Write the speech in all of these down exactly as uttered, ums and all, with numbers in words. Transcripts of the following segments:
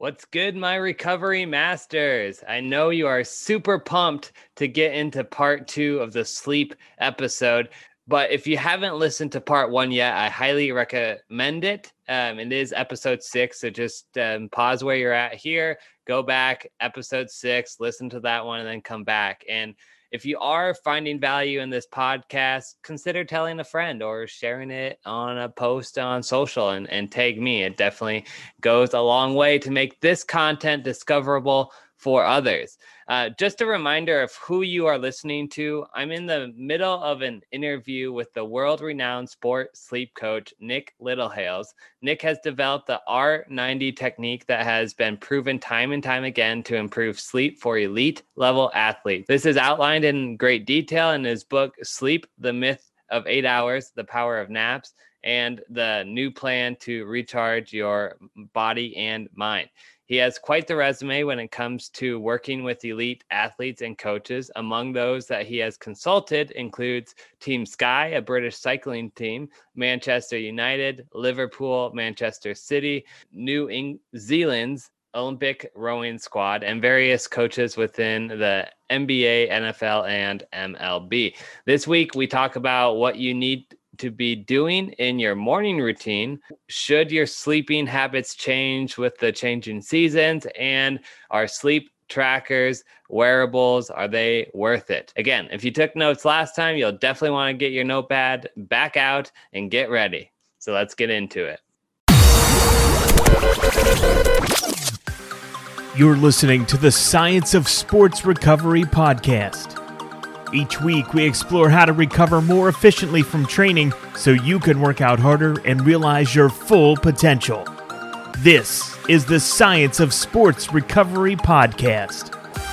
What's good, my recovery masters? I know you are super pumped to get into part two of the sleep episode, but if you haven't listened to part one yet, I highly recommend it. Um, it is episode six, so just um, pause where you're at here, go back, episode six, listen to that one, and then come back. And if you are finding value in this podcast, consider telling a friend or sharing it on a post on social and, and tag me. It definitely goes a long way to make this content discoverable for others. Uh, just a reminder of who you are listening to. I'm in the middle of an interview with the world-renowned sport sleep coach, Nick Littlehales. Nick has developed the R ninety technique that has been proven time and time again to improve sleep for elite level athletes. This is outlined in great detail in his book, Sleep, the Myth of Eight Hours, The Power of Naps, and the new plan to recharge your body and mind. He has quite the resume when it comes to working with elite athletes and coaches. Among those that he has consulted includes Team Sky, a British cycling team, Manchester United, Liverpool, Manchester City, New Zealand's Olympic rowing squad, and various coaches within the N B A, N F L, and M L B. This week, we talk about what you need to be doing in your morning routine. Should your sleeping habits change with the changing seasons? And are sleep trackers, wearables, are they worth it? Again, if you took notes last time, you'll definitely want to get your notepad back out and get ready. So let's get into it. You're listening to the Science of Sports Recovery podcast. Each week, we explore how to recover more efficiently from training so you can work out harder and realize your full potential. This is the Science of Sports Recovery podcast.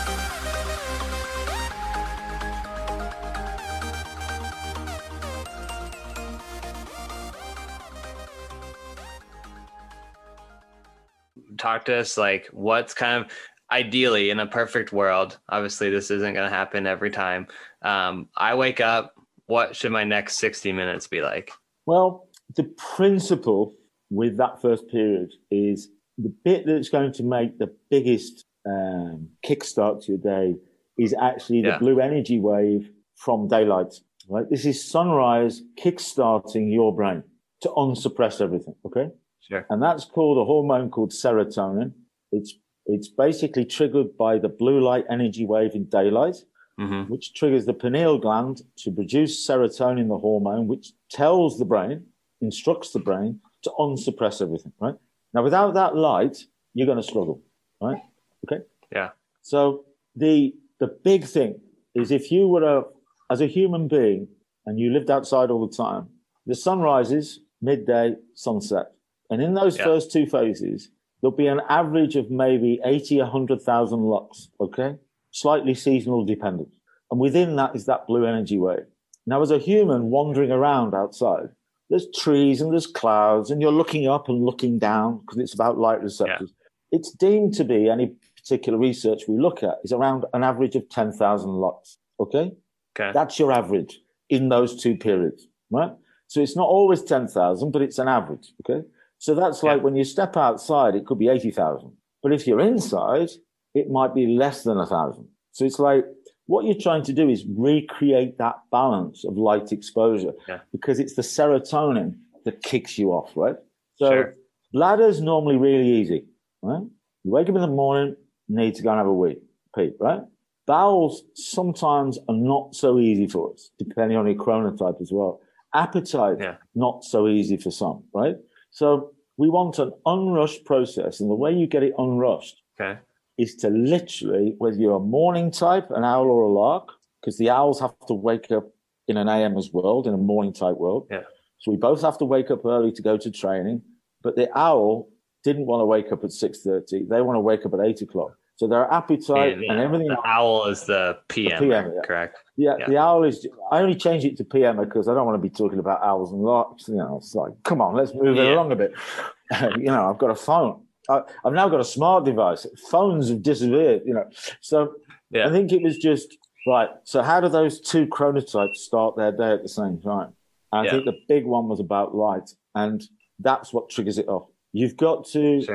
Talk to us like what's kind of ideally in a perfect world. Obviously, this isn't going to happen every time. Um, I wake up. What should my next sixty minutes be like? Well, the principle with that first period is the bit that's going to make the biggest um, kickstart to your day is actually the yeah. blue energy wave from daylight. Right? This is sunrise kickstarting your brain to unsuppress everything. Okay. Sure. And that's called a hormone called serotonin. It's It's basically triggered by the blue light energy wave in daylight, mm-hmm. which triggers the pineal gland to produce serotonin, the hormone, which tells the brain, instructs the brain to unsuppress everything, right? Now, without that light, you're going to struggle, right? Okay? Yeah. So the the big thing is if you were a, as a human being and you lived outside all the time, the sun rises, midday, sunset. And in those yeah. first two phases, there'll be an average of maybe eighty, one hundred thousand lux, okay? Slightly seasonal dependent. And within that is that blue energy wave. Now, as a human wandering around outside, there's trees and there's clouds and you're looking up and looking down because it's about light receptors. Yeah. It's deemed to be, any particular research we look at, is around an average of ten thousand lux, okay? Okay. That's your average in those two periods, right? So it's not always ten thousand, but it's an average, okay? So that's like yeah. when you step outside, it could be eighty thousand. But if you're inside, it might be less than one thousand. So it's like what you're trying to do is recreate that balance of light exposure yeah. because it's the serotonin that kicks you off, right? So sure. bladder's normally really easy, right? You wake up in the morning, need to go and have a wee, pee, right? Bowels sometimes are not so easy for us, depending on your chronotype as well. Appetite, yeah. not so easy for some, right? So we want an unrushed process. And the way you get it unrushed okay. is to literally, whether you're a morning type, an owl or a lark, because the owls have to wake up in an A M as world, in a morning type world. Yeah. So we both have to wake up early to go to training. But the owl didn't want to wake up at six thirty. They want to wake up at eight o'clock. So their appetite and, and everything. The owl is the P M, the P M yeah. correct? Yeah, yeah, the owl is. I only changed it to P M because I don't want to be talking about owls and larks. You know, it's like, come on, let's move yeah. it along a bit. you know, I've got a phone. I, I've now got a smart device. Phones have disappeared. You know, so yeah. I think it was just right. So how do those two chronotypes start their day at the same time? And I yeah. think the big one was about light, and that's what triggers it off. You've got to. Sure.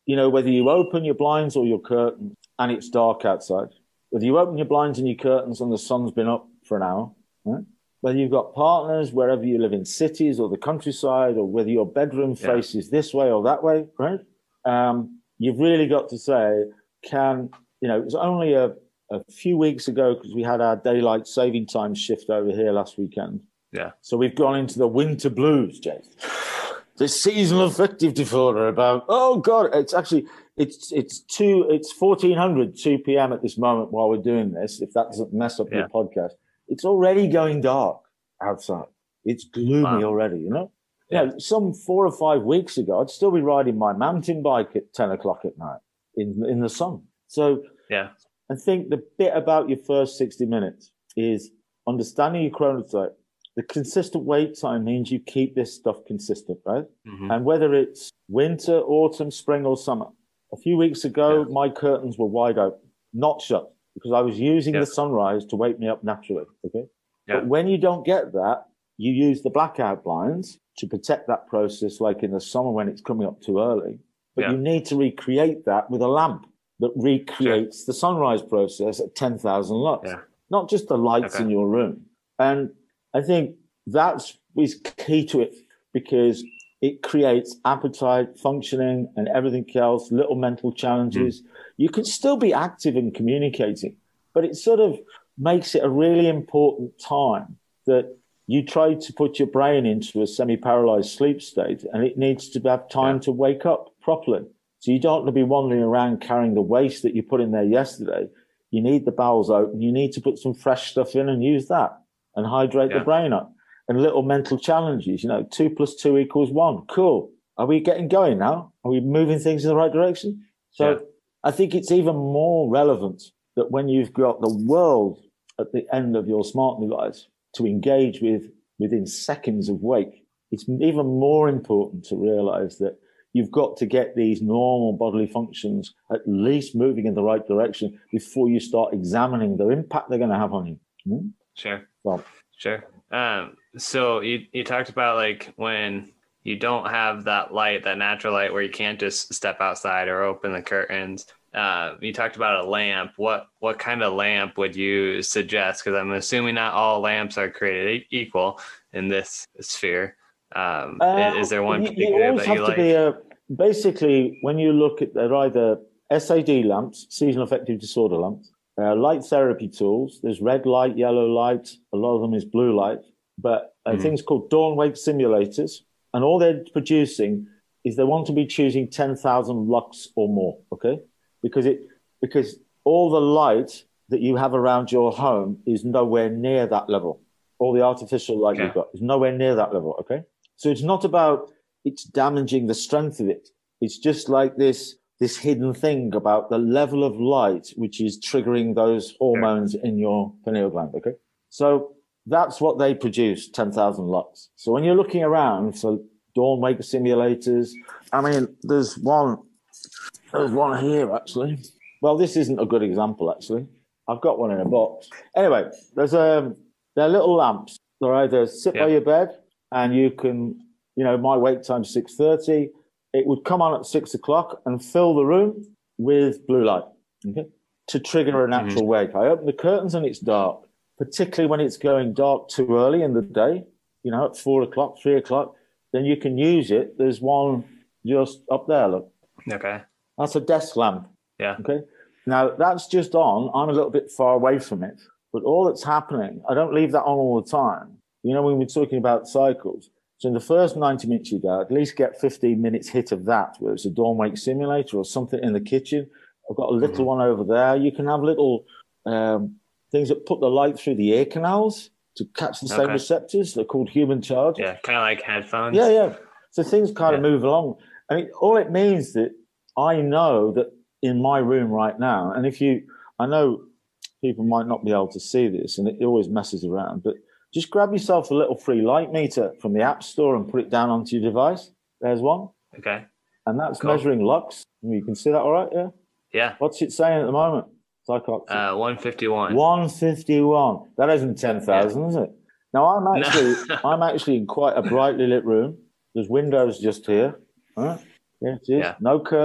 you know, whether you open your blinds or your curtains and it's dark outside, whether you open your blinds and your curtains and the sun's been up for an hour, right? Whether you've got partners, wherever you live in cities or the countryside, or whether your bedroom Yeah. faces this way or that way, right? Um, you've really got to say, can, you know, it was only a, a few weeks ago because we had our daylight saving time shift over here last weekend. Yeah. So we've gone into the winter blues, Jay. The seasonal affective disorder about, oh God, it's actually, it's it's two, it's fourteen hundred, two p.m. at this moment while we're doing this, if that doesn't mess up Yeah. your podcast. It's already going dark outside. It's gloomy Wow. already, you know? Yeah. You know, some four or five weeks ago, I'd still be riding my mountain bike at ten o'clock at night in, in the sun. So Yeah. I think the bit about your first sixty minutes is understanding your chronotype. The consistent wait time means you keep this stuff consistent, right? Mm-hmm. And whether it's winter, autumn, spring, or summer. A few weeks ago, Yeah. my curtains were wide open, not shut, because I was using Yeah. the sunrise to wake me up naturally, okay? Yeah. But when you don't get that, you use the blackout blinds to protect that process, like in the summer when it's coming up too early. But Yeah. you need to recreate that with a lamp that recreates sure. the sunrise process at ten thousand lux, Yeah. not just the lights Okay. in your room. And I think that's is key to it, because it creates appetite, functioning, and everything else, little mental challenges. Mm. You can still be active and communicating, but it sort of makes it a really important time that you try to put your brain into a semi-paralyzed sleep state, and it needs to have time yeah. to wake up properly. So you don't want to be wandering around carrying the waste that you put in there yesterday. You need the bowels open. You need to put some fresh stuff in and use that and hydrate yeah. the brain up. And little mental challenges, you know, two plus two equals one. Cool. Are we getting going now? Are we moving things in the right direction? So yeah. I think it's even more relevant that when you've got the world at the end of your smart device to engage with within seconds of wake, it's even more important to realize that you've got to get these normal bodily functions at least moving in the right direction before you start examining the impact they're going to have on you. Hmm? Sure. Well, sure. Um, so you, you talked about like when you don't have that light, that natural light where you can't just step outside or open the curtains. Uh, you talked about a lamp. What, what kind of lamp would you suggest? Because I'm assuming not all lamps are created equal in this sphere. Um, uh, is there one you, particular you always that have you to like? Be a, basically, when you look at, they're either S A D lamps, seasonal affective disorder lamps, uh, light therapy tools. There's red light, yellow light. A lot of them is blue light. But uh, mm. things called dawn wake simulators. And all they're producing is they want to be choosing ten thousand lux or more, okay? Because it because all the light that you have around your home is nowhere near that level. All the artificial light okay. you've got is nowhere near that level, okay? So it's not about it's damaging the strength of it. It's just like this this hidden thing about the level of light which is triggering those hormones yeah. in your pineal gland, okay? So that's what they produce, ten thousand lux. So when you're looking around for dawn wake simulators, I mean, there's one, there's one here actually. Well, this isn't a good example actually. I've got one in a box. Anyway, there's a, they're little lamps. They're either sit yeah. by your bed and you can, you know, my wake time's six thirty. It would come on at six o'clock and fill the room with blue light, okay, to trigger a natural mm-hmm. wake. I open the curtains and it's dark, particularly when it's going dark too early in the day, you know, at four o'clock, three o'clock, then you can use it. There's one just up there, look. Okay. That's a desk lamp. Yeah. Okay. Now, that's just on. I'm a little bit far away from it. But all that's happening, I don't leave that on all the time. You know, when we're talking about cycles, so in the first ninety minutes you go, at least get fifteen minutes hit of that, whether it's a dawn wake simulator or something in the kitchen. I've got a little mm-hmm. one over there. You can have little um, things that put the light through the ear canals to catch the same okay. receptors. They're called human charge. Yeah, kind of like headphones. Yeah, yeah. So things kind yeah. of move along. I mean, all it means that I know that in my room right now, and if you, I know people might not be able to see this, and it always messes around, but just grab yourself a little free light meter from the App Store and put it down onto your device. There's one. Okay. And that's cool. measuring lux. You can see that all right, yeah? Yeah. What's it saying at the moment? So I can't see. Uh, one fifty-one. one fifty-one. That isn't ten thousand, yeah. is it? Now, I'm actually no. I'm actually in quite a brightly lit room. There's windows just here. All right? Yeah, it is. Yeah. No curtains.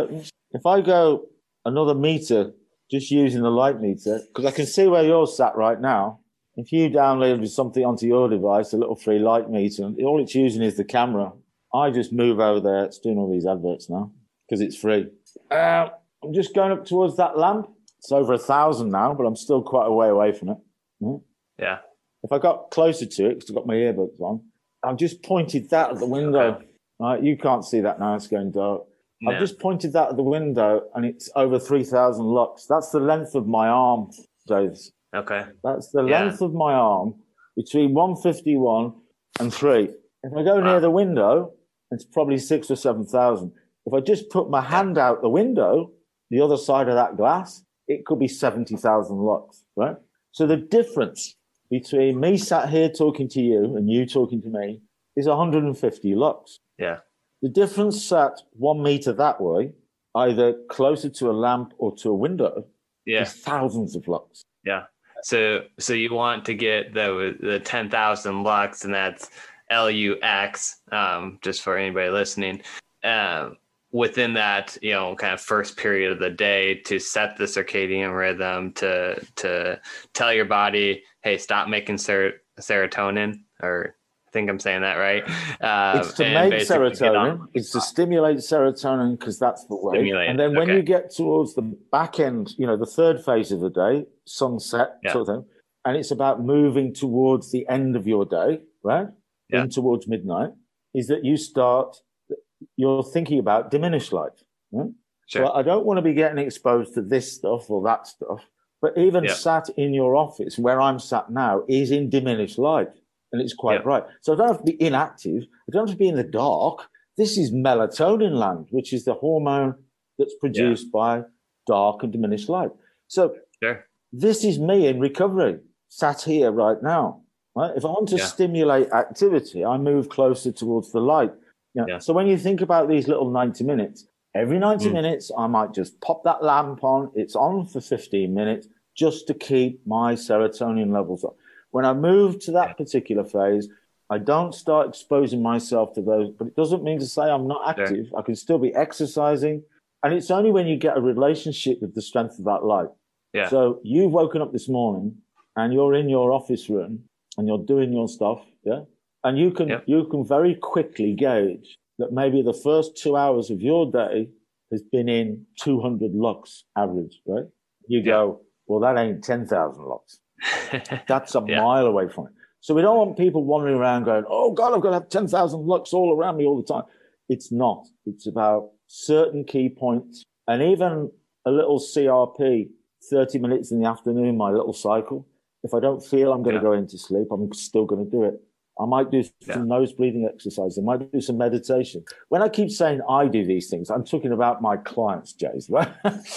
if I go another meter, just using the light meter, because I can see where you're sat right now. If you download something onto your device, a little free light meter, and all it's using is the camera, I just move over there. It's doing all these adverts now because it's free. Uh, I'm just going up towards that lamp. It's over a thousand now, but I'm still quite a way away from it. Mm. Yeah. If I got closer to it, because I've got my earbuds on, I've just pointed that at the window. Okay. Right, you can't see that now. It's going dark. No. I've just pointed that at the window, and it's over three thousand lux. That's the length of my arm, Dave. Okay. That's the Yeah. length of my arm between one fifty-one and three. If I go Wow. near the window, it's probably six or seven thousand. If I just put my hand out the window, the other side of that glass, it could be seventy thousand lux, right? So the difference between me sat here talking to you and you talking to me is one hundred fifty lux. Yeah. The difference sat one meter that way, either closer to a lamp or to a window, Yeah. is thousands of lux. Yeah. So so you want to get the the ten thousand lux, and that's L U X, um, just for anybody listening. Um, within that, you know, kind of first period of the day to set the circadian rhythm, to to tell your body, hey, stop making ser- serotonin, or I think I'm saying that right. Uh, It's to and make basically get serotonin. on- It's to stimulate serotonin because that's the way. Stimulate And it, then when okay. you get towards the back end, you know, the third phase of the day, sunset Yeah. sort of thing, and it's about moving towards the end of your day, right? Yeah. In towards midnight, is that you start, you're thinking about diminished light. Right? Sure. So I don't want to be getting exposed to this stuff or that stuff, but even Yeah. sat in your office where I'm sat now is in diminished light. And it's quite Yeah. bright. So I don't have to be inactive. I don't have to be in the dark. This is melatonin land, which is the hormone that's produced by dark and diminished light. So Sure. this is me in recovery, sat here right now. Right? If I want to Yeah. stimulate activity, I move closer towards the light. You know, Yeah. So when you think about these little ninety minutes, every ninety Mm. minutes, I might just pop that lamp on. It's on for fifteen minutes just to keep my serotonin levels up. When I move to that particular phase, I don't start exposing myself to those, but it doesn't mean to say I'm not active. I can still be exercising. And it's only when you get a relationship with the strength of that light. Yeah. So you've woken up this morning and you're in your office room and you're doing your stuff. Yeah. And you can, Yep. you can very quickly gauge that maybe the first two hours of your day has been in two hundred lux average, right? You go, well, that ain't ten thousand lux. That's a Yeah. mile away from it. So we don't want people wandering around going, oh, God, I've got to have ten thousand lux all around me all the time. It's not. It's about certain key points. And even a little C R P, thirty minutes in the afternoon, my little cycle. If I don't feel I'm going Yeah. to go into sleep, I'm still going to do it. I might do some Yeah. nose breathing exercise. I might do some meditation. When I keep saying I do these things, I'm talking about my clients, Jays. Right?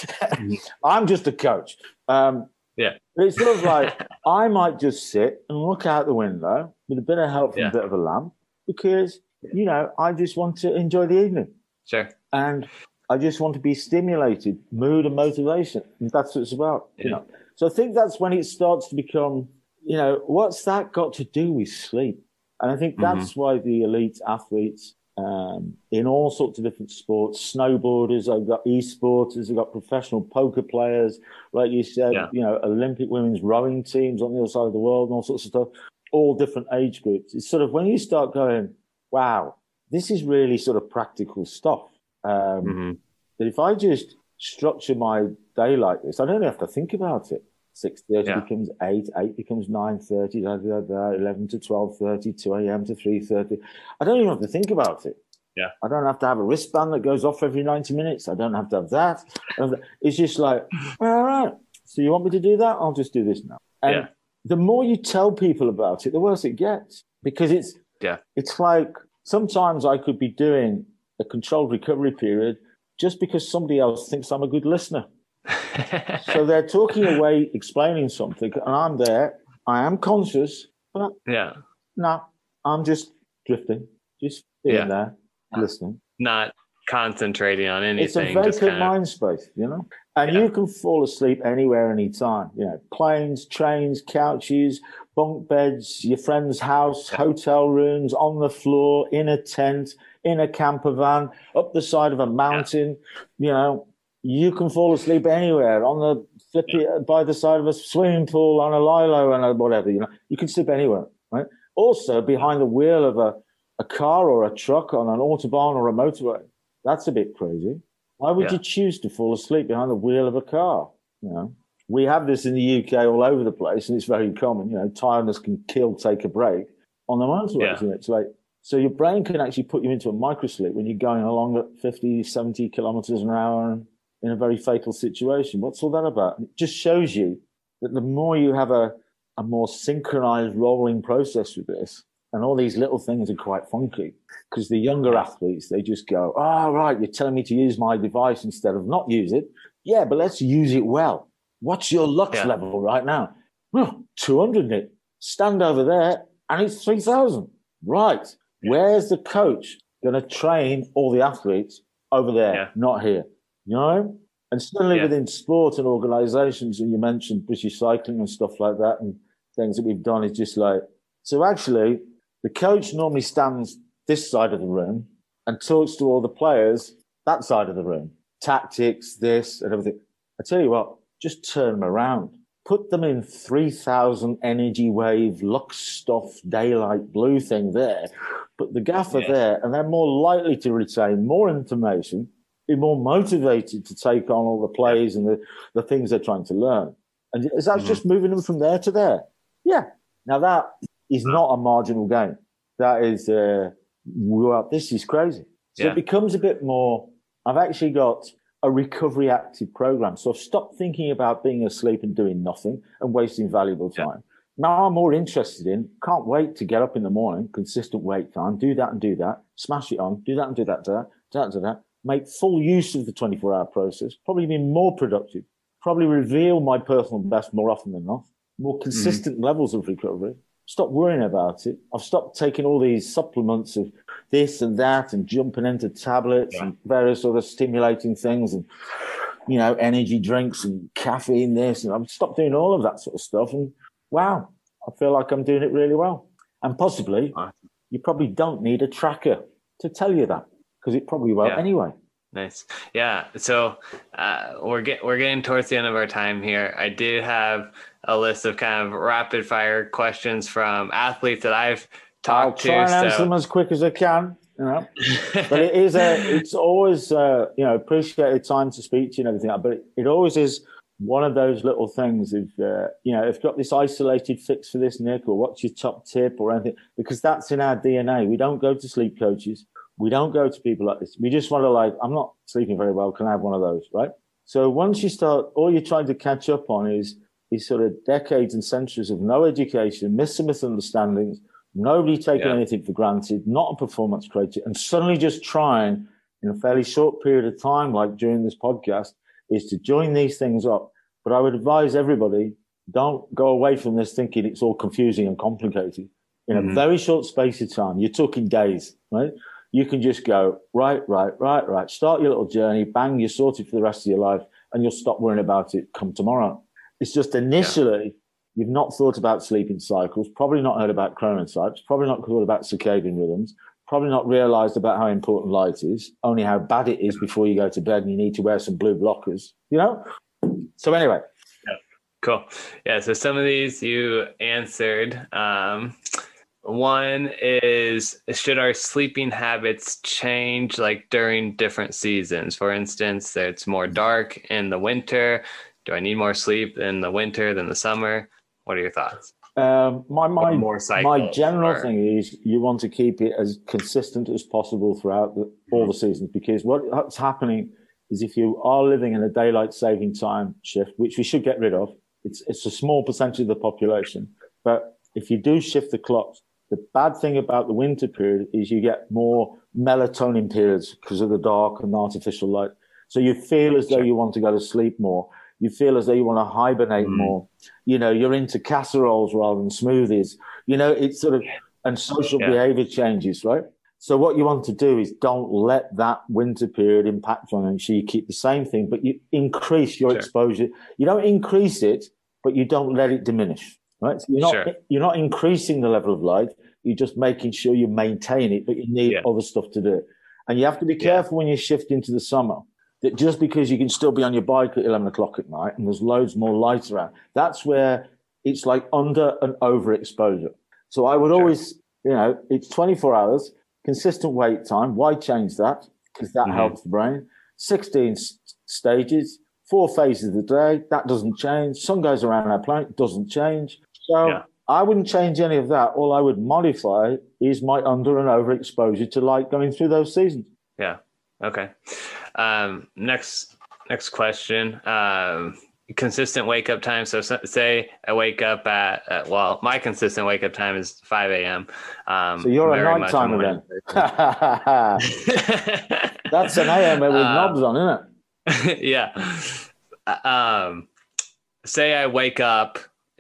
I'm just a coach. Um, Yeah. But it's sort of like I might just sit and look out the window with a bit of help from Yeah. a bit of a lamp because, you know, I just want to enjoy the evening Sure. and I just want to be stimulated, mood and motivation. And that's what it's about, you Yeah. know. So I think that's when it starts to become, you know, what's that got to do with sleep? And I think that's why the elite athletes um, in all sorts of different sports, snowboarders, I've got e-sporters, I've got professional poker players, like you said, Yeah. you know, Olympic women's rowing teams on the other side of the world and all sorts of stuff, all different age groups. It's sort of when you start going, wow, this is really sort of practical stuff. Um, Mhm. That if I just structure my day like this, I don't have to think about it. six thirty Yeah. becomes eight, eight becomes nine thirty, da, da, da, eleven to twelve thirty, two a.m. to three thirty. I don't even have to think about it. Yeah. I don't have to have a wristband that goes off every ninety minutes. I don't have to have that. I don't have to- It's just like, all right, so you want me to do that? I'll just do this now. And Yeah. the more you tell people about it, the worse it gets because it's, Yeah. it's like sometimes I could be doing a controlled recovery period just because somebody else thinks I'm a good listener. So they're talking away, explaining something, and I'm there. I am conscious, but Yeah. no, I'm just drifting, just being Yeah. there, listening. Not concentrating on anything. It's a just vacant kind of, mind space, you know? And Yeah. you can fall asleep anywhere, anytime. You know, planes, trains, couches, bunk beds, your friend's house, hotel rooms, on the floor, in a tent, in a camper van, up the side of a mountain, you know, You can fall asleep anywhere, on the flippy, by the side of a swimming pool, on a lilo, and whatever. You know, you can sleep anywhere, right? Also, behind the wheel of a, a car or a truck on an autobahn or a motorway. That's a bit crazy. Why would yeah. you choose to fall asleep behind the wheel of a car? You know, we have this in the U K all over the place, and it's very common. You know, tiredness can kill, take a break on the motorways. Yeah. And it's like, so your brain can actually put you into a microsleep when you're going along at fifty, seventy kilometers an hour and in a very fatal situation. What's all that about? It just shows you that the more you have a, a more synchronized rolling process with this, and all these little things are quite funky, because the younger athletes, they just go, oh, right, you're telling me to use my device instead of not use it. Yeah, but let's use it well. What's your lux yeah. level right now? Oh, two hundred, Nick. Stand over there, and it's three thousand. Right. Yeah. Where's the coach going to train all the athletes? Over there, yeah. not here. You know? And certainly yeah. within sport and organizations, and you mentioned British Cycling and stuff like that, and things that we've done, is just like, so actually, the coach normally stands this side of the room and talks to all the players that side of the room. Tactics, this and everything. I tell you what, just turn them around. Put them in three thousand energy wave, lux stuff, daylight blue thing there. Put the gaffer yeah. there, and they're more likely to retain more information, be more motivated to take on all the plays and the, the things they're trying to learn. And is that mm-hmm. just moving them from there to there? Yeah. Now that is not a marginal gain. That is, uh, well, this is crazy. So yeah. it becomes a bit more, I've actually got a recovery active program. So I've stopped thinking about being asleep and doing nothing and wasting valuable time. Yeah. Now I'm more interested in, can't wait to get up in the morning, consistent wake time, do that and do that, smash it on, do that and do that, do that, do that, do that, make full use of the twenty-four hour process, probably be more productive, probably reveal my personal best more often than not, more consistent mm. levels of recovery. Stop worrying about it. I've stopped taking all these supplements of this and that and jumping into tablets yeah. and various other stimulating things and, you know, energy drinks and caffeine this. And I've stopped doing all of that sort of stuff. And wow, I feel like I'm doing it really well. And possibly you probably don't need a tracker to tell you that, because it probably won't yeah. anyway. Nice. Yeah. So uh, we're get, we're getting towards the end of our time here. I did have a list of kind of rapid fire questions from athletes that I've talked to. I'll try to, and answer so. them as quick as I can. You know, but it is a. It's always uh, you know appreciated time to speak to you and everything. But it, it always is one of those little things. If uh, you know, if you've got this isolated fix for this, Nick, or what's your top tip or anything, because that's in our D N A. We don't go to sleep coaches. We don't go to people like this. We just want to like, I'm not sleeping very well. Can I have one of those? Right. So once you start, all you're trying to catch up on is these sort of decades and centuries of no education, misunderstandings, nobody taking yeah. anything for granted, not a performance creator, and suddenly just trying in a fairly short period of time, like during this podcast, is to join these things up. But I would advise everybody, don't go away from this thinking it's all confusing and complicated. In mm-hmm. a very short space of time, you're talking days, right? You can just go, right, right, right, right. Start your little journey, bang, you're sorted for the rest of your life, and you'll stop worrying about it come tomorrow. It's just initially, yeah. you've not thought about sleeping cycles, probably not heard about chronotypes, probably not thought about circadian rhythms, probably not realized about how important light is, only how bad it is before you go to bed and you need to wear some blue blockers, you know? So anyway. Yeah. Cool. Yeah, so some of these you answered. Um, one is, should our sleeping habits change like during different seasons? For instance, it's more dark in the winter. Do I need more sleep in the winter than the summer? What are your thoughts? Um, my my, more my general or... thing is you want to keep it as consistent as possible throughout the, all the seasons, because what's happening is if you are living in a daylight saving time shift, which we should get rid of, it's it's a small percentage of the population. But if you do shift the clocks, the bad thing about the winter period is you get more melatonin periods because of the dark and the artificial light. So you feel as though you want to go to sleep more. You feel as though you want to hibernate mm. more. You know, you're into casseroles rather than smoothies. You know, it's sort of, and social yeah. behavior changes, right? So what you want to do is don't let that winter period impact on it. So you keep the same thing, but you increase your sure. exposure. You don't increase it, but you don't let it diminish, right? So you're not, sure. you're not increasing the level of light. You're just making sure you maintain it, but you need yeah. other stuff to do it. And you have to be careful yeah. when you shift into the summer. that just because you can still be on your bike at eleven o'clock at night and there's loads more light around, that's where it's like under and overexposure. So I would sure. always, you know, it's twenty-four hours, consistent wake time. Why change that? Because that mm-hmm. helps the brain. sixteen s- stages, four phases of the day. That doesn't change. Sun goes around our planet, doesn't change. So yeah. I wouldn't change any of that. All I would modify is my under and overexposure to light going through those seasons. Yeah. Okay. Um, next, next question. Um, consistent wake up time. So say I wake up at, at well, my consistent wake up time is five a.m. Um, so you're a night timer then. That's an A M with um, knobs on, isn't it? Yeah. Um, say I wake up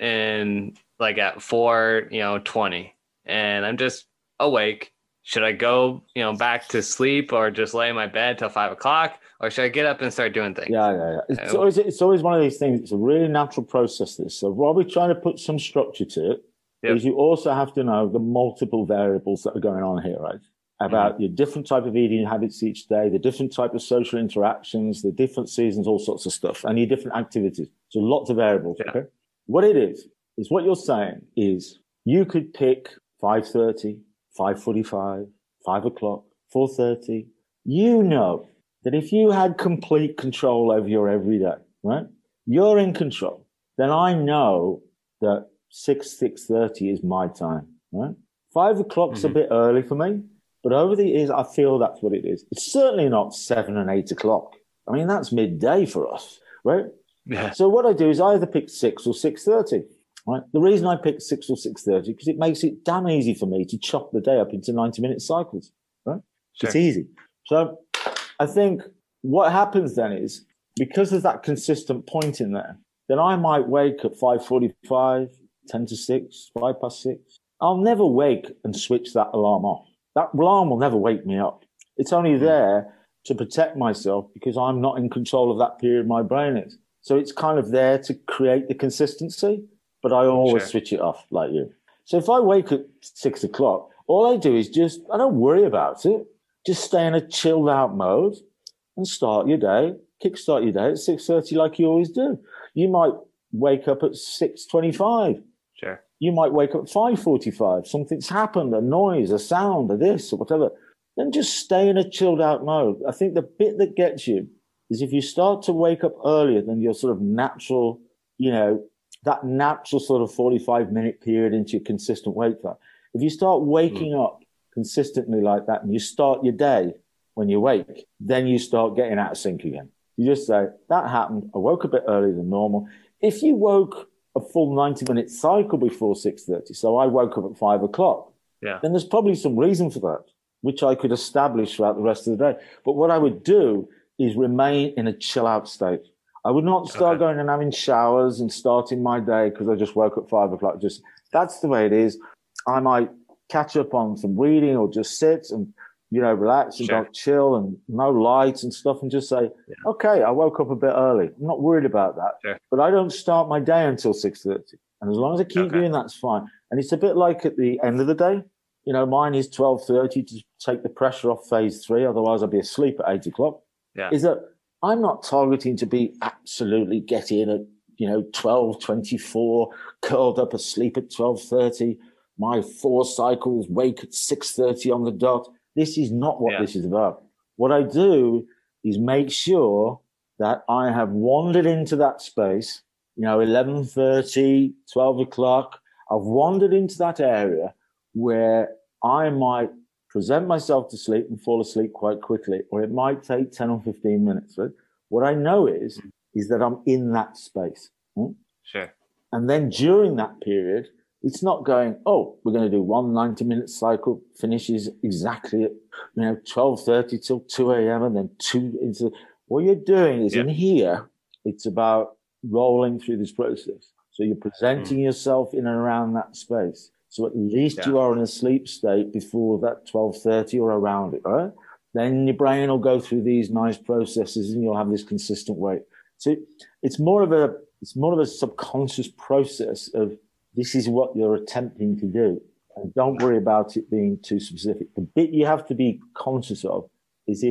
in like at four, you know, twenty, and I'm just awake. Should I go, you know, back to sleep or just lay in my bed till five o'clock, or should I get up and start doing things? Yeah, yeah, yeah. It's always, it's always one of these things. It's a really natural process. This. So while we're trying to put some structure to it, yep. is you also have to know the multiple variables that are going on here, right? About mm-hmm. your different type of eating habits each day, the different type of social interactions, the different seasons, all sorts of stuff, and your different activities. So lots of variables. Yeah. Okay. What it is is what you're saying is you could pick five thirty. five forty-five, five o'clock, four thirty. You know that if you had complete control over your everyday, right? You're in control. Then I know that six, six thirty is my time, right? Five o'clock's mm-hmm. a bit early for me, but over the years, I feel that's what it is. It's certainly not seven and eight o'clock. I mean, that's midday for us, right? Yeah. So what I do is I either pick six or six thirty. Right. The reason I pick six or six thirty because it makes it damn easy for me to chop the day up into ninety minute cycles. Right, sure. It's easy. So I think what happens then is because there's that consistent point in there, then I might wake at five forty-five, ten to six, five past six. I'll never wake and switch that alarm off. That alarm will never wake me up. It's only there to protect myself because I'm not in control of that period my brain is. So it's kind of there to create the consistency. But I always sure. switch it off like you. So if I wake at six o'clock, all I do is just, I don't worry about it. Just stay in a chilled out mode and start your day, kickstart your day at six thirty like you always do. You might wake up at six twenty-five. Sure. You might wake up at five forty-five. Something's happened, a noise, a sound, or this, or whatever. Then just stay in a chilled out mode. I think the bit that gets you is if you start to wake up earlier than your sort of natural, you know, that natural sort of forty-five minute period into your consistent wake time. If you start waking mm. up consistently like that and you start your day when you wake, then you start getting out of sync again. You just say, that happened. I woke a bit earlier than normal. If you woke a full ninety minute cycle before six thirty, so I woke up at five o'clock, yeah. then there's probably some reason for that, which I could establish throughout the rest of the day. But what I would do is remain in a chill out state. I would not start okay. going and having showers and starting my day because I just woke up at five o'clock. Just that's the way it is. I might catch up on some reading or just sit and, you know, relax and sure. chill and no lights and stuff and just say, yeah. okay, I woke up a bit early. I'm not worried about that. Sure. But I don't start my day until six thirty. And as long as I keep okay. doing that, it's fine. And it's a bit like at the end of the day. You know, mine is twelve thirty to take the pressure off phase three. Otherwise, I'll be asleep at eight o'clock. Yeah. Is that I'm not targeting to be absolutely get in at, you know, twelve twenty-four, curled up asleep at twelve thirty, my four cycles, wake at six thirty on the dot. This is not what yeah. this is about. What I do is make sure that I have wandered into that space, you know, eleven thirty, twelve o'clock. I've wandered into that area where I might present myself to sleep and fall asleep quite quickly, or it might take ten or fifteen minutes. Right? What I know is, mm. is that I'm in that space. Right? Sure. And then during that period, it's not going, oh, we're going to do one ninety minute cycle, finishes exactly at, you know, twelve thirty till two a.m. and then two into, what you're doing is yeah. in here, it's about rolling through this process. So you're presenting mm. yourself in and around that space. So at least yeah. you are in a sleep state before that twelve thirty or around it, right? Then your brain will go through these nice processes and you'll have this consistent weight. So it's more of a, it's more of a subconscious process of this is what you're attempting to do. And don't worry about it being too specific. The bit you have to be conscious of is if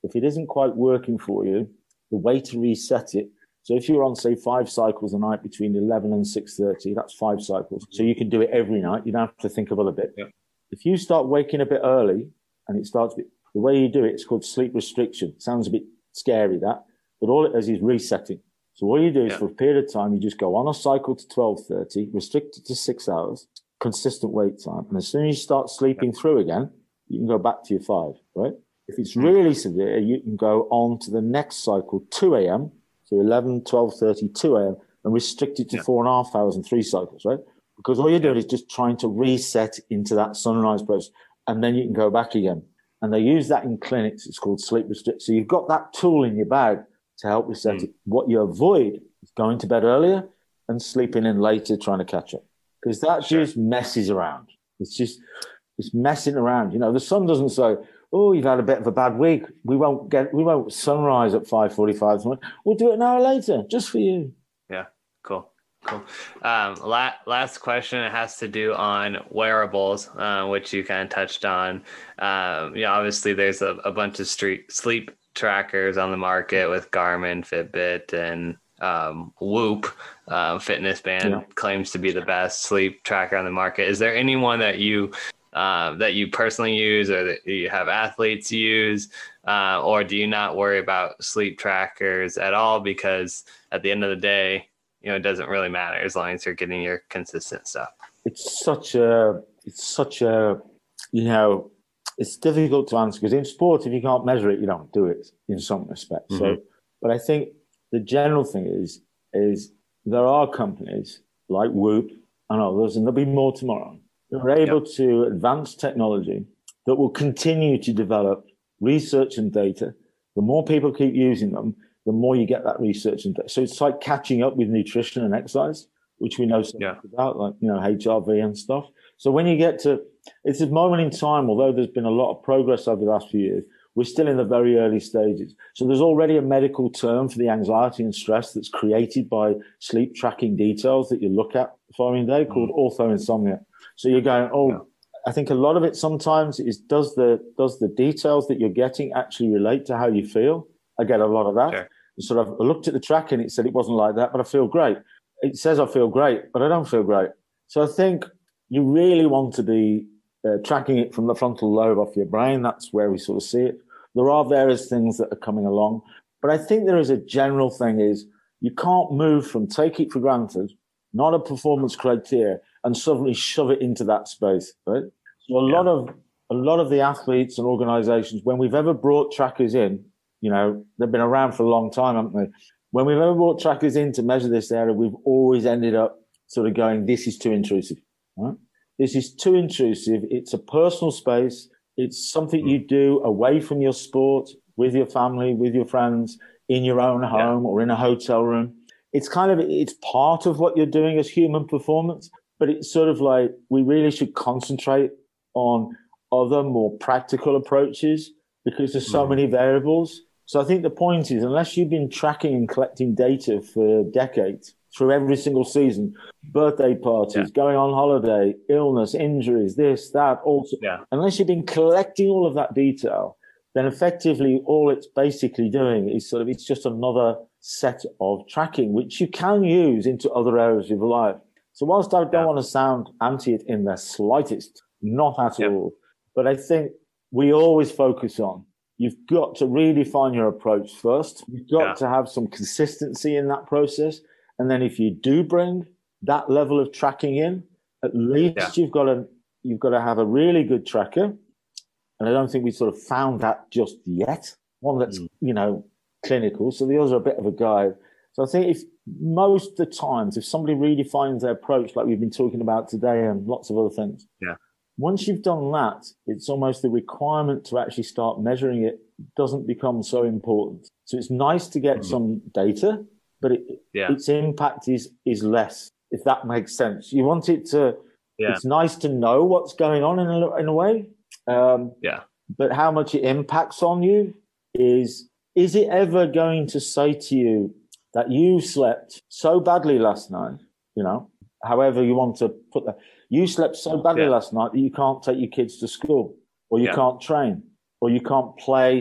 if it isn't quite working for you, the way to reset it. So if you're on, say, five cycles a night between eleven and six thirty, that's five cycles. So you can do it every night. You don't have to think of other bit. Yeah. If you start waking a bit early and it starts, the way you do it, it's called sleep restriction. Sounds a bit scary, that, but all it is is resetting. So all you do is yeah. for a period of time, you just go on a cycle to twelve thirty, restrict it to six hours, consistent wake time. And as soon as you start sleeping yeah. through again, you can go back to your five, right? If it's really severe, you can go on to the next cycle, two a.m., so eleven, twelve thirty, two a.m., and restrict it to yeah. four and a half hours and three cycles, right? Because all you're doing is just trying to reset into that sunrise process, and then you can go back again. And they use that in clinics. It's called sleep restrict. So you've got that tool in your bag to help reset mm. it. What you avoid is going to bed earlier and sleeping in later trying to catch up, because that sure. just messes around. It's just, it's messing around. You know, the sun doesn't say, oh, you've had a bit of a bad week. We won't get, we won't sunrise at five forty-five. We'll do it an hour later, just for you. Yeah, cool, cool. Um, la- last question, it has to do on wearables, uh, which you kind of touched on. Um, yeah, obviously there's a, a bunch of street sleep trackers on the market with Garmin, Fitbit, and um, Whoop. Uh, Fitness Band yeah. claims to be the best sleep tracker on the market. Is there anyone that you Uh, that you personally use or that you have athletes use, uh, or do you not worry about sleep trackers at all? Because at the end of the day, you know, it doesn't really matter as long as you're getting your consistent stuff. It's such a, it's such a, you know, it's difficult to answer, because in sport, if you can't measure it, you don't do it in some respects. Mm-hmm. So, but I think the general thing is, is there are companies like Whoop and others, and there'll be more tomorrow, are able yep. to advance technology that will continue to develop research and data. The more people keep using them, the more you get that research and data. So it's like catching up with nutrition and exercise, which we know so yeah. much about, like, you know, H R V and stuff. So when you get to, it's a moment in time, although there's been a lot of progress over the last few years, we're still in the very early stages. So there's already a medical term for the anxiety and stress that's created by sleep tracking details that you look at the following day called mm. orthoinsomnia. So you're going, oh, yeah. I think a lot of it sometimes is, does the does the details that you're getting actually relate to how you feel? I get a lot of that. Sure. Sort of, I looked at the track and it said it wasn't like that, but I feel great. It says I feel great, but I don't feel great. So I think you really want to be uh, tracking it from the frontal lobe off your brain. That's where we sort of see it. There are various things that are coming along, but I think there is a general thing is you can't move from take it for granted, not a performance criteria, and suddenly shove it into that space, right? So a yeah. lot of a lot of the athletes and organizations, when we've ever brought trackers in, you know, they've been around for a long time, haven't they? When we've ever brought trackers in to measure this area, we've always ended up sort of going, this is too intrusive, right? This is too intrusive. It's a personal space. It's something mm. you do away from your sport, with your family, with your friends, in your own home yeah. or in a hotel room. It's kind of, it's part of what you're doing as human performance. But it's sort of like we really should concentrate on other more practical approaches, because there's so mm. many variables. So I think the point is, unless you've been tracking and collecting data for decades through every single season, birthday parties, yeah. going on holiday, illness, injuries, this, that, also, yeah. unless you've been collecting all of that detail, then effectively all it's basically doing is sort of, it's just another set of tracking, which you can use into other areas of your life. So whilst I don't yeah. want to sound anti it in the slightest, not at yep. all, but I think we always focus on, you've got to redefine your approach first. You've got yeah. to have some consistency in that process. And then if you do bring that level of tracking in, at least yeah. you've got to, you've got to have a really good tracker. And I don't think we sort of found that just yet. One that's, mm. you know, clinical. So the others are a bit of a guide. So I think if most of the times, if somebody redefines their approach, like we've been talking about today and lots of other things, yeah. once you've done that, it's almost the requirement to actually start measuring it doesn't become so important. So it's nice to get mm-hmm. some data, but it, yeah. its impact is, is less, if that makes sense. You want it to, yeah. it's nice to know what's going on in a, in a way. Um, yeah. But how much it impacts on you is, is it ever going to say to you, that you slept so badly last night, you know, however you want to put that, you slept so badly yeah. last night that you can't take your kids to school, or you yeah. can't train, or you can't play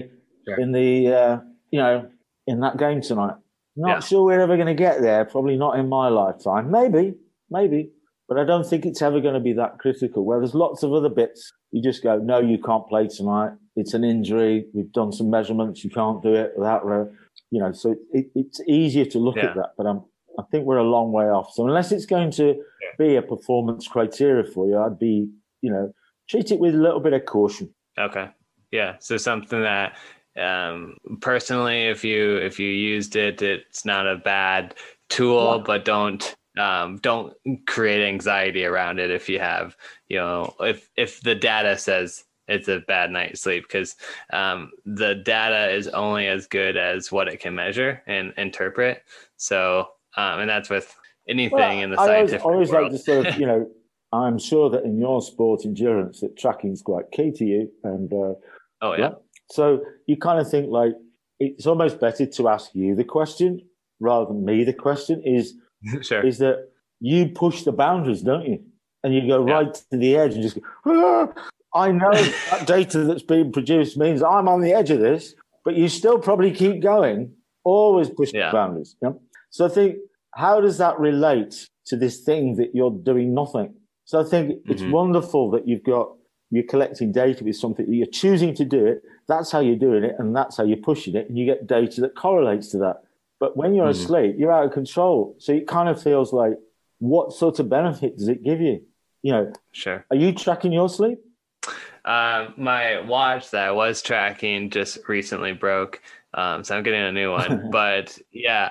sure. in the, uh, you know, in that game tonight. Not yeah. sure we're ever going to get there. Probably not in my lifetime. Maybe, maybe. But I don't think it's ever going to be that critical. Where there's lots of other bits, you just go, no, you can't play tonight. It's an injury. We've done some measurements. You can't do it without, you know. So it, it's easier to look yeah. at that. But I'm, I think we're a long way off. So unless it's going to yeah. be a performance criteria for you, I'd be, you know, treat it with a little bit of caution. Okay. Yeah. So something that um, personally, if you if you used it, it's not a bad tool, yeah. but don't. Um, don't create anxiety around it if you have, you know, if, if the data says it's a bad night's sleep, because um, the data is only as good as what it can measure and interpret. So, um, and that's with anything well, in the I scientific always, always world. like to sort of, you know, I'm sure that in your sport endurance that tracking is quite key to you. And uh, oh, yeah. yeah. So you kind of think like, it's almost better to ask you the question rather than me the question is, Sure. is that you push the boundaries, don't you? And you go right yeah. to the edge and just go, ah! I know that data that's being produced means I'm on the edge of this, but you still probably keep going, always push yeah. the boundaries. You know? So I think, how does that relate to this thing that you're doing nothing? So I think it's mm-hmm. wonderful that you've got, you're collecting data with something, you're choosing to do it, that's how you're doing it, and that's how you're pushing it, and you get data that correlates to that. But when you're mm-hmm. asleep, you're out of control. So it kind of feels like, what sort of benefit does it give you? You know, sure. Are you tracking your sleep? Uh, my watch that I was tracking just recently broke. Um, so I'm getting a new one, but yeah,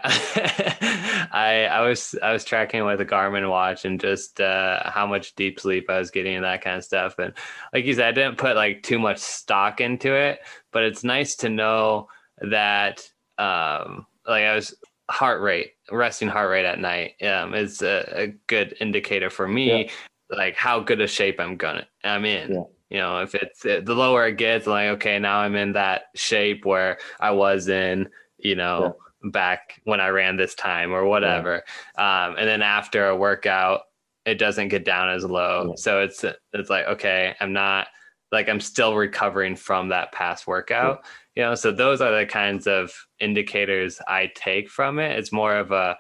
I, I was, I was tracking with a Garmin watch and just, uh, how much deep sleep I was getting and that kind of stuff. And like you said, I didn't put like too much stock into it, but it's nice to know that, um, like I was heart rate, resting heart rate at night, um, is a, a good indicator for me, yeah. like how good a shape I'm gonna, I'm in. Yeah. You know, if it's the lower it gets, like, okay, now I'm in that shape where I was in, you know, yeah. back when I ran this time or whatever. Yeah. Um, and then after a workout, it doesn't get down as low. Yeah. So it's, it's like, okay, I'm not like, I'm still recovering from that past workout, yeah. you know? So those are the kinds of indicators I take from it. It's more of a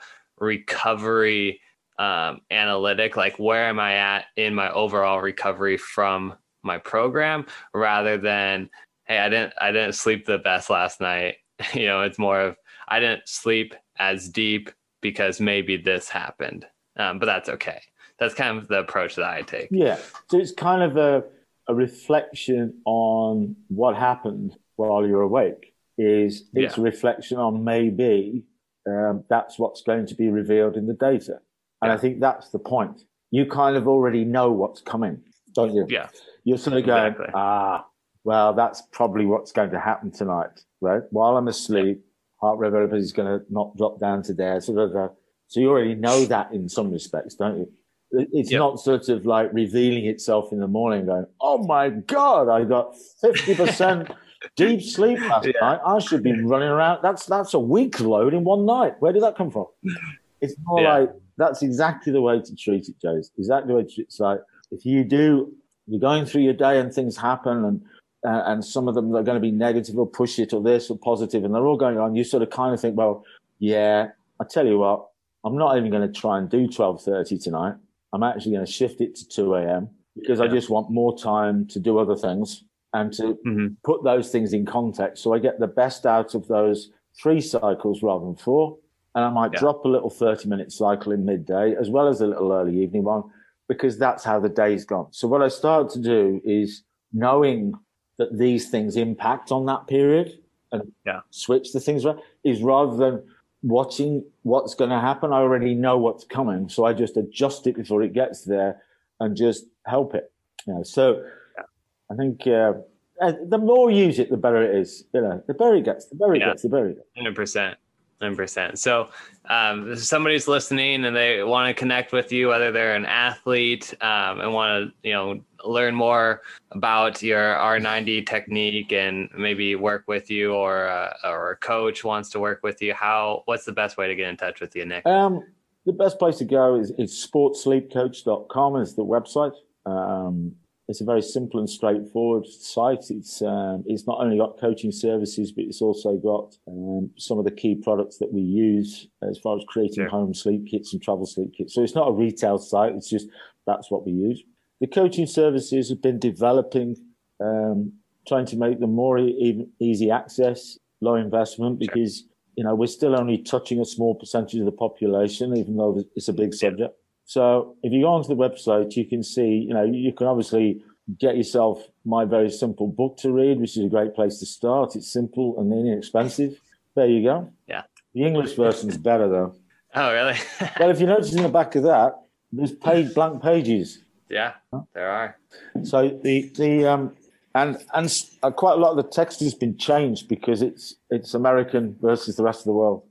recovery um, analytic, like where am I at in my overall recovery from my program, rather than, hey, I didn't, I didn't sleep the best last night. You know, it's more of, I didn't sleep as deep because maybe this happened, um, but that's okay. That's kind of the approach that I take. Yeah. So it's kind of a, a reflection on what happened while you're awake. Is it's yeah. a reflection on maybe um, that's what's going to be revealed in the data. And yeah. I think that's the point. You kind of already know what's coming, don't you? Yeah. You're sort of going, exactly. ah, well, that's probably what's going to happen tonight, right? While I'm asleep, yeah. heart rate variability is going to not drop down to there. Sort of, uh, so you already know that in some respects, don't you? It's yep. not sort of like revealing itself in the morning going, oh my God, I got fifty percent deep sleep last yeah. night. I should be running around. That's that's a week's load in one night. Where did that come from? It's more yeah. like, that's exactly the way to treat it, Joe. Exactly the way to treat it. It's like, if you do, you're going through your day and things happen and uh, and some of them are going to be negative or push it or this or positive and they're all going on. You sort of kind of think, well, yeah, I tell you what, I'm not even going to try and do twelve thirty tonight. I'm actually going to shift it to two a.m. because yeah. I just want more time to do other things and to mm-hmm. put those things in context. So I get the best out of those three cycles rather than four. And I might yeah. drop a little thirty minute cycle in midday as well as a little early evening one because that's how the day's gone. So what I started to do is knowing that these things impact on that period and yeah. switch the things around is rather than watching what's going to happen. I already know what's coming. So I just adjust it before it gets there and just help it. You know, so yeah. I think uh, the more you use it, the better it is. You know, the better it gets, the better it yeah. gets, the better it gets. one hundred percent. one hundred percent. So um, if somebody's listening and they want to connect with you, whether they're an athlete um, and want to, you know, learn more about your R ninety technique and maybe work with you, or uh, or a coach wants to work with you, how what's the best way to get in touch with you, Nick? Um, the best place to go is, is sports sleep coach dot com is the website. Um, it's a very simple and straightforward site. It's um, it's not only got coaching services, but it's also got um, some of the key products that we use as far as creating Sure. home sleep kits and travel sleep kits. So it's not a retail site. It's just that's what we use. The coaching services have been developing, um, trying to make them more e- easy access, low investment, because sure. you know we're still only touching a small percentage of the population, even though it's a big subject. So if you go onto the website, you can see, you know, you can obviously get yourself my very simple book to read, which is a great place to start. It's simple and inexpensive. There you go. Yeah. The English version's better, though. Oh, really? Well, if you notice in the back of that, there's page blank pages. Yeah, there are. So the the um and and quite a lot of the text has been changed because it's it's American versus the rest of the world.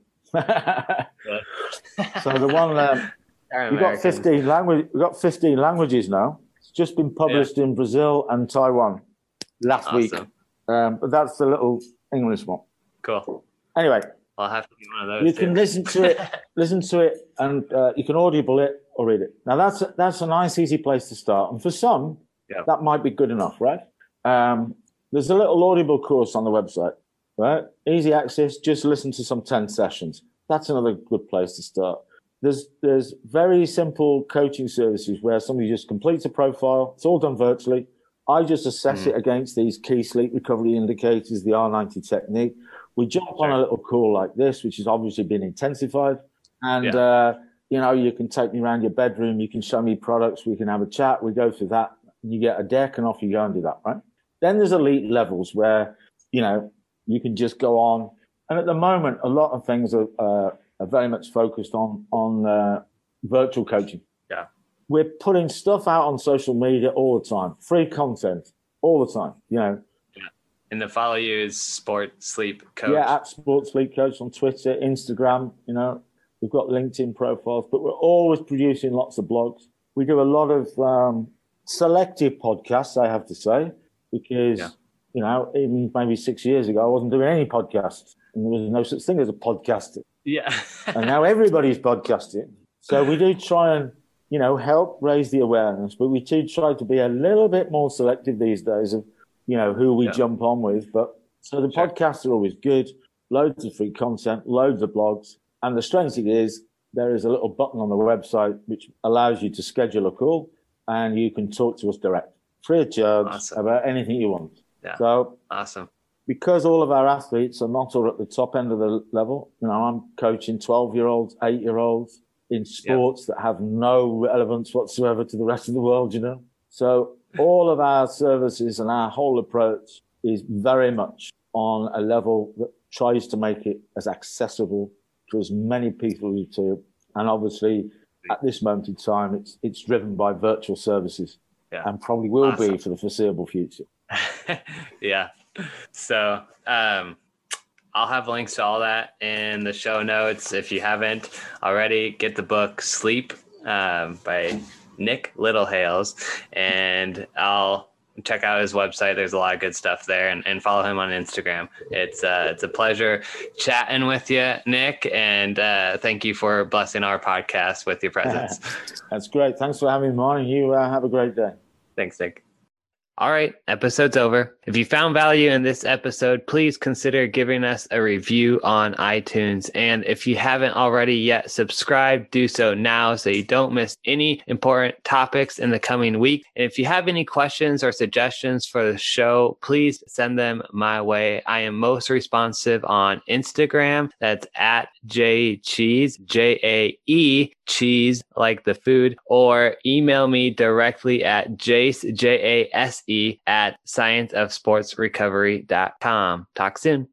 So the one. Um, We've got fifteen language. We've got fifteen languages now. It's just been published yeah. in Brazil and Taiwan last awesome. week. Um, but that's the little English one. Cool. Anyway, I'll have to get one of those. You too. can listen to it, listen to it, and uh, you can audible it or read it. Now that's a, that's a nice, easy place to start. And for some, yeah. that might be good enough, right? Um, there's a little audible course on the website, right? Easy access. Just listen to some ten sessions. That's another good place to start. There's there's very simple coaching services where somebody just completes a profile. It's all done virtually. I just assess mm. it against these key sleep recovery indicators, the R ninety technique. We jump sure. on a little call like this, which has obviously been intensified. And, yeah. uh, you know, you can take me around your bedroom. You can show me products. We can have a chat. We go through that. And you get a deck and off you go and do that, right? Then there's elite levels where, you know, you can just go on. And at the moment, a lot of things are... Uh, are very much focused on on uh, virtual coaching. Yeah, we're putting stuff out on social media all the time, free content all the time. You know, yeah. And the follow you is Sport Sleep Coach. Yeah, at Sport Sleep Coach on Twitter, Instagram. You know, we've got LinkedIn profiles, but we're always producing lots of blogs. We do a lot of um, selective podcasts, I have to say, because yeah. you know, even maybe six years ago, I wasn't doing any podcasts, and there was no such thing as a podcaster. Yeah. And now everybody's podcasting. So we do try and, you know, help raise the awareness, but we do try to be a little bit more selective these days of, you know, who we yeah. jump on with. But so the sure. podcasts are always good, loads of free content, loads of blogs. And the strange thing is there is a little button on the website which allows you to schedule a call and you can talk to us direct, free of charge, awesome. about anything you want. Yeah. So awesome. Because all of our athletes are not all at the top end of the level, you know, I'm coaching twelve-year-olds, eight-year-olds in sports yep. that have no relevance whatsoever to the rest of the world, you know. So all of our services and our whole approach is very much on a level that tries to make it as accessible to as many people as to. And obviously, at this moment in time, it's it's driven by virtual services yeah. and probably will awesome. be for the foreseeable future. Yeah. So um, I'll have links to all that in the show notes. If you haven't already, get the book Sleep um, by Nick Littlehales, and I'll check out his website. There's a lot of good stuff there, and, and follow him on Instagram. It's uh, it's a pleasure chatting with you, Nick, and uh, thank you for blessing our podcast with your presence. That's great. Thanks for having me on. You uh, have a great day. Thanks, Nick. All right, episode's over. If you found value in this episode, please consider giving us a review on iTunes. And if you haven't already yet subscribed, do so now so you don't miss any important topics in the coming week. And if you have any questions or suggestions for the show, please send them my way. I am most responsive on Instagram. That's at jcheese, J A E, cheese like the food, or email me directly at jace, J A S E, at science of sports recovery dot com. Talk soon.